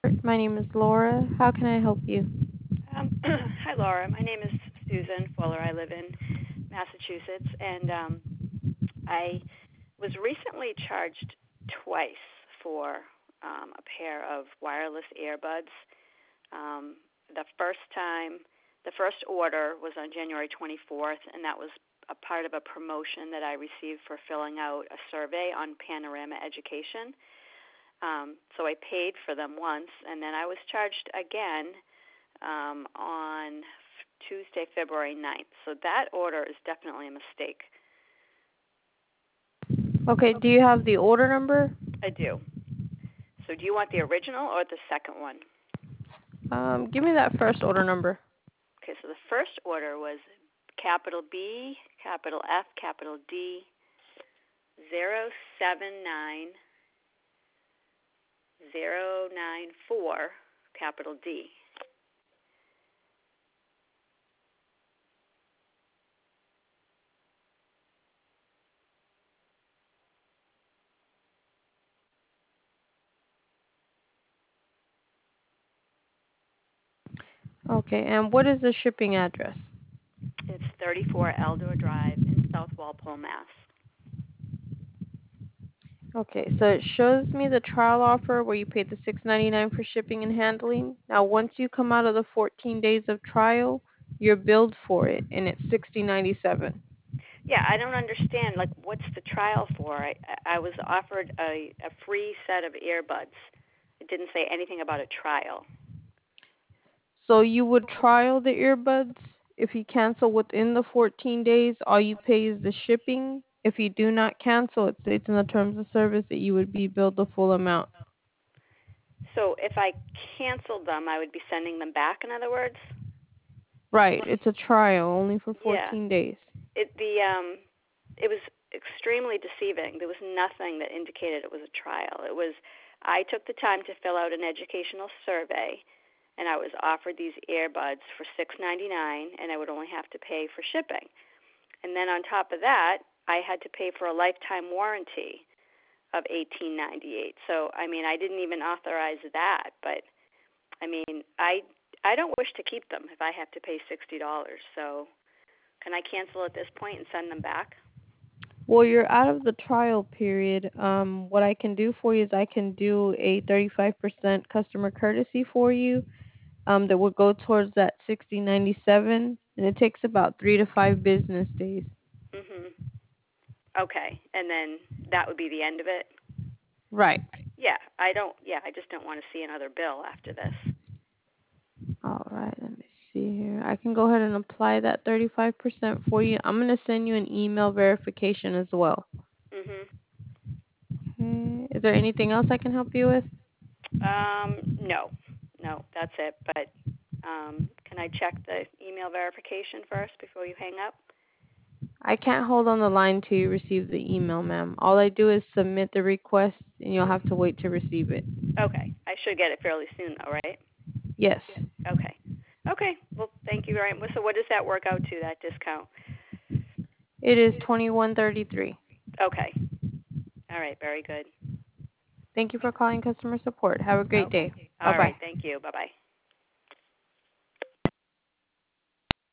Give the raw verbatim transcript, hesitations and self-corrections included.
My name is Laura. How can I help you? Um, hi, Laura. My name is Susan Fuller. I live in Massachusetts, and um, I was recently charged twice for um, a pair of wireless earbuds. Um, the first time, the first order was on January twenty-fourth, and that was a part of a promotion that I received for filling out a survey on Panorama Education. Um, so I paid for them once, and then I was charged again um, on Tuesday, February ninth. So that order is definitely a mistake. Okay, do you have the order number? I do. So do you want the original or the second one? Um, give me that first order number. Okay, so the first order was capital B, capital F, capital D, zero seven nine zero nine four, capital D. Okay, and what is the shipping address? It's thirty-four Eldor Drive in South Walpole, Mass. Okay, so it shows me the trial offer where you paid the six ninety-nine for shipping and handling. Now, once you come out of the fourteen days of trial, you're billed for it, and it's sixty ninety-seven. Yeah, I don't understand. Like, what's the trial for? I I was offered a a free set of earbuds. It didn't say anything about a trial. So you would trial the earbuds. If you cancel within the fourteen days, all you pay is the shipping. If you do not cancel, it states in the terms of service that you would be billed the full amount. So if I canceled them, I would be sending them back. In other words, Right, it's a trial only for yeah. fourteen days. It the um, it was extremely deceiving. There was nothing that indicated it was a trial. It was I took the time to fill out an educational survey, and I was offered these earbuds for six ninety-nine, and I would only have to pay for shipping. And then on top of that, I had to pay for a lifetime warranty of eighteen ninety-eight. So I mean, I didn't even authorize that, but I mean, I I don't wish to keep them if I have to pay sixty dollars. So can I cancel at this point and send them back? Well, you're out of the trial period. Um, what I can do for you is I can do a thirty-five percent customer courtesy for you. Um, that will go towards that sixty ninety-seven, and it takes about three to five business days. Mhm. Okay, and then that would be the end of it. Right. Yeah, I don't. Yeah, I just don't want to see another bill after this. All right, let me see here. I can go ahead and apply that thirty-five percent for you. I'm going to send you an email verification as well. Mhm. Okay. Is there anything else I can help you with? Um, no, no, that's it. But um, can I check the email verification first before you hang up? I can't hold on the line till you receive the email, ma'am. All I do is submit the request, and you'll have to wait to receive it. Okay, I should get it fairly soon, though, right? Yes. Okay. Okay. Well, thank you very much. So, what does that work out to? That discount? It is twenty-one thirty-three. Okay. All right. Very good. Thank you for calling customer support. Have a great Okay. day. All Bye-bye. right. Thank you. Bye bye.